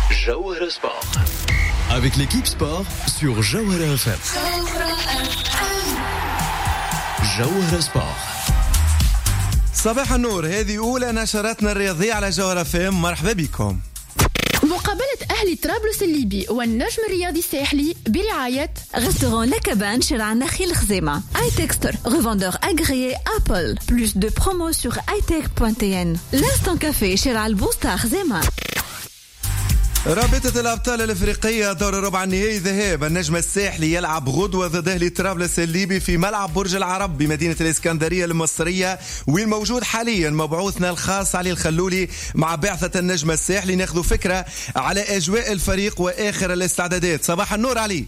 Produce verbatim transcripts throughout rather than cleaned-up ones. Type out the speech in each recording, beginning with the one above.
Jawahara Sport. Avec l'équipe sport sur Jawahara F M. Jawahara Sport. صباح النور، هذه أولى نشراتنا الرياضية على جوهرة فام. مرحبا بكم. مقابلة أهلي طرابلس الليبي والنجم الرياضي الساحلي برعاية Restaurant La Cabane chez Nakhil Khzema. iTexter, revendeur agréé Apple. Plus de promos sur itech point t n. L'Instant Café chez Al-Bousta Khzema. رابطة الأبطال الأفريقية دور ربع النهائي ذهاب، النجم الساحلي يلعب غدوة ضد أهلي طرابلس الليبي في ملعب برج العرب بمدينة الإسكندرية المصرية، وين موجود حاليا مبعوثنا الخاص علي الخلولي مع بعثة النجم الساحلي ناخذ فكرة على أجواء الفريق وآخر الاستعدادات. صباح النور علي.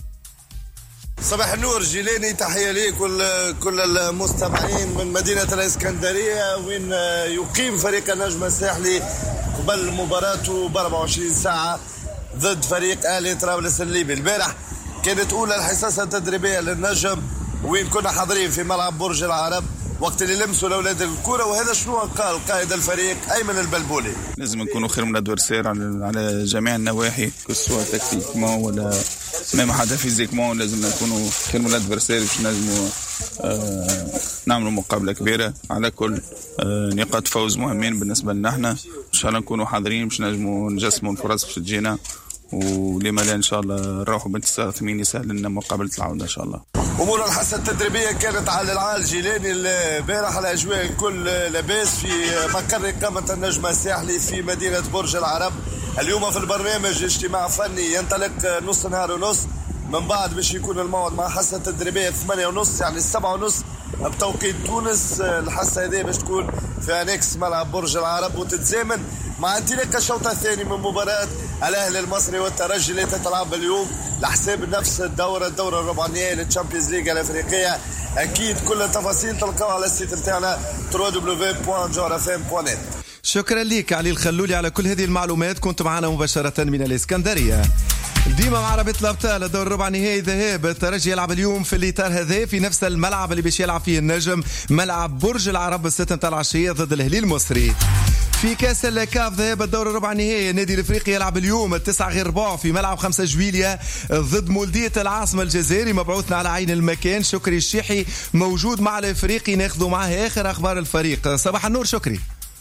صباح النور جيلاني، تحية ليك كل المستمعين من مدينة الإسكندرية وين يقيم فريق النجم الساحلي قبل مباراته ب أربعة وعشرين ساعة ضد فريق أهلي طرابلس الليبي. البارح كانت أولى الحصص التدريبية للنجم وين كنا حاضرين في ملعب برج العرب وقت اللي لمسوا الأولاد الكرة، وهذا شنو قال قائد الفريق أيمن البلبولي: لازم نكونوا خير من الادفيرسير على جميع النواحي، كسوا تكتيكمون ولا ميم حتى فيزيكمون. لازم نكونوا خير من الادفيرسير باش نجموا آه نعملوا مقابلة كبيرة على كل آه نقاط فوز مهمين بالنسبة لنا احنا. ان شاء الله نكونوا حاضرين باش نجموا نجسموا الفرص باش تجينا، ولما لا ان شاء الله نروحوا بانتصار ثمين يسهل لنا مقابلة العودة ان شاء الله. امور الحصه التدريبيه كانت على العال جيلاني البارح، الاجواء الكل لاباس في مقر اقامه النجم الساحلي في مدينه برج العرب. اليوم في البرنامج اجتماع فني ينطلق نص نهار ونص، من بعد باش يكون الموعد مع حصه تدريبيه ثمانية ونص يعني السبعة ونص بتوقيت تونس. الحصه هذه باش تكون في انكس ملعب برج العرب وتتزامن مع انطلاق الشوط الثاني من مباراة الأهلي المصري والترجي اللي تتلعب اليوم لحساب نفس الدورة الدورة الربع النهائي للتشامبيونز ليج الأفريقية. أكيد كل التفاصيل تلقاوها على السيت نتاعنا دبليو دبليو دبليو دوت جوهرة اف ام دوت نت. شكرا لك علي الخلولي على كل هذه المعلومات، كنت معنا مباشرة من الإسكندرية. ديما مع رابطة الأبطال دور ربع نهائي ذهاب، الترجي يلعب اليوم في الإطار هذا في نفس الملعب اللي باش يلعب فيه النجم، ملعب برج العرب الستة متاع العشية ضد الأهلي المصري. في كاس الكاف ذهاب الدور الربع النهائي، النادي الافريقي يلعب اليوم التسعة غير ربع في ملعب خمسة جويلية ضد مولودية العاصمة الجزائري. مبعوثنا على عين المكان شكري الشيحي موجود مع الافريقي، ناخذ معه اخر اخبار الفريق. صباح النور شكري.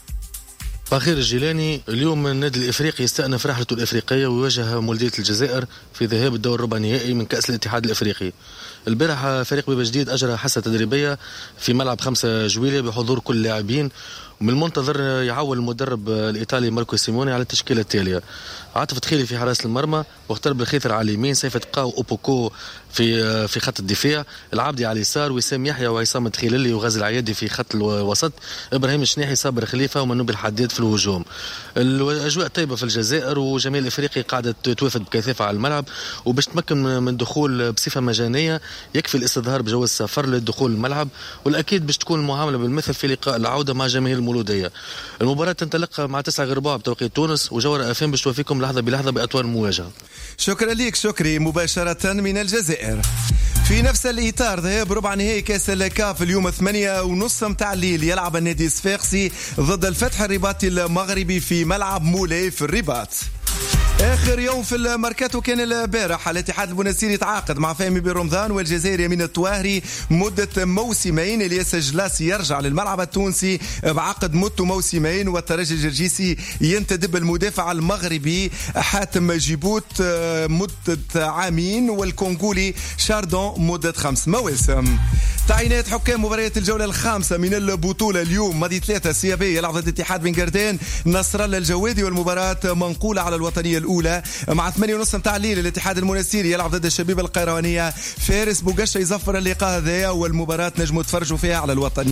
بخير الجيلاني. اليوم النادي الافريقي يستأنف رحلته الافريقيه ويواجه مولودية الجزائر في ذهاب الدور الربع النهائي من كأس الاتحاد الافريقي. البارح فريق بيبا جديد اجرى حصه تدريبيه في ملعب خمسة جويلية بحضور كل اللاعبين، ومن المنتظر يعول المدرب الايطالي ماركو سيموني على التشكيله التاليه: عاطف تخيلي في حراس المرمى، واختار بالخيثر على اليمين، سيف تقاو اوبوكو في في خط الدفاع، العبدي على اليسار، وسام يحيى وعصام تخيللي وغازي العيادي في خط الوسط، ابراهيم الشناحي، صابر خليفه، ومنوب الحداد في الهجوم. الاجواء طيبه في الجزائر وجماهير الافريقي قاعده توافد بكثافه على الملعب، وباش تمكن من الدخول بصفه مجانيه يكفي الاستظهار بجواز السفر للدخول الملعب، والاكيد باش تكون المعامله بالمثل في لقاء العوده مع جماهير المولوديه. المباراه تنطلق مع تسعة غير ربع بتوقيت تونس، وجوهرة اف ام باش توفيكم لحظه بلحظه باطوار المواجهه. شكرا ليك شكري مباشره من الجزائر. في نفس الإطار ذهاب ربع نهائي كاس الكاف اليوم ثمانية ونص متاع الليل، يلعب النادي الصفاقسي ضد الفتح الرباطي المغربي في ملعب مولاي في الرباط. آخر يوم في الماركاتو كان البارح، الاتحاد المنستيري تعاقد مع فهمي بن رمضان والجزائري يمين الطواهري مدة موسمين. الياس جلاسي يرجع للملعب التونسي بعقد مدته موسمين، والترجي الجرجيسي ينتدب المدافع المغربي حاتم جيبوت مدة عامين، والكونغولي شاردون مدة خمس مواسم. تعيينات حكام مباريات الجولة الخامسة من البطولة اليوم: ماضي ثلاثة سيابي يلعب ضد اتحاد بن قردان نصر الله الجوادي، والمباراة منقولة على الوطنية الأولى. مع ثمانية ونص متاع الليل الاتحاد المنستيري يلعب ضد الشبيبة القيروانية، فارس بوقشة يزفر اللقاء هذايا، والمباراة نجموا تفرجوا فيها على الوطنية.